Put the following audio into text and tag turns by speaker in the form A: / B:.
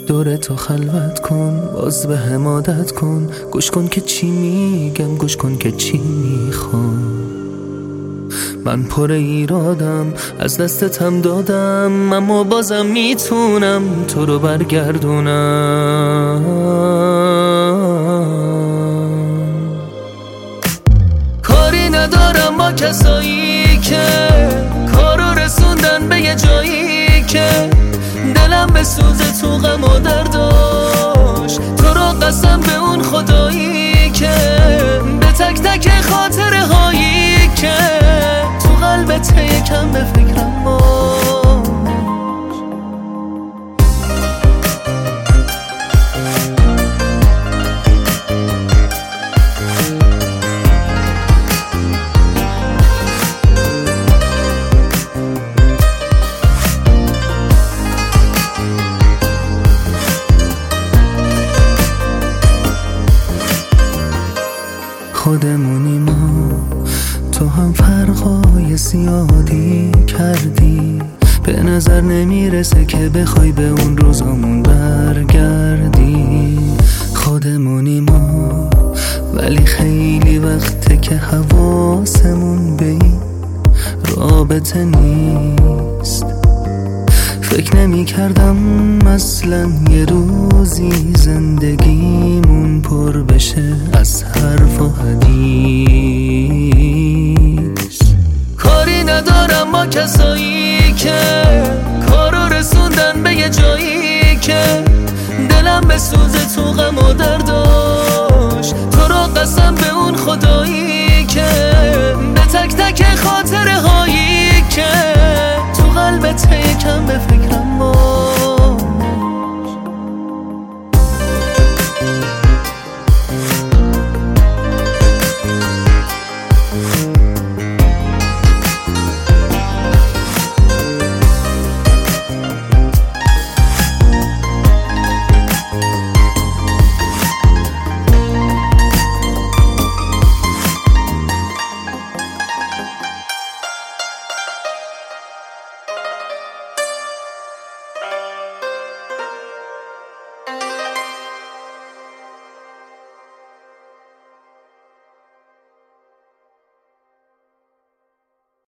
A: دور تو خلوت کن، باز به هم عادت کن، گوش کن که چی میگم، گوش کن که چی میخوام. من پر ایرادم، از دستتم دادم، اما بازم میتونم تو رو برگردونم. کاری ندارم با کسایی که کارو رسوندن به یه جایی که دلم به سوزه تو غم و درداش. تو رو قسم به اون خدایی که به تک تک خاطره هایی که تو قلبت یکم به فکرم باش. خودمونی ما، تو هم فرقای زیادی کردی، به نظر نمیرسه که بخوای به اون روزامون برگردی. خودمونی ما، ولی خیلی وقته که حواسمون به این رابطه نیست. فکر نمی کردم اصلا یه روزی زندگیمون پر بشه از حرف و حدیث. کاری ندارم با کسایی که کارو رسوندن به یه جایی که دلم به سوزه تو غم و درداش. تو رو قسم به اون خدا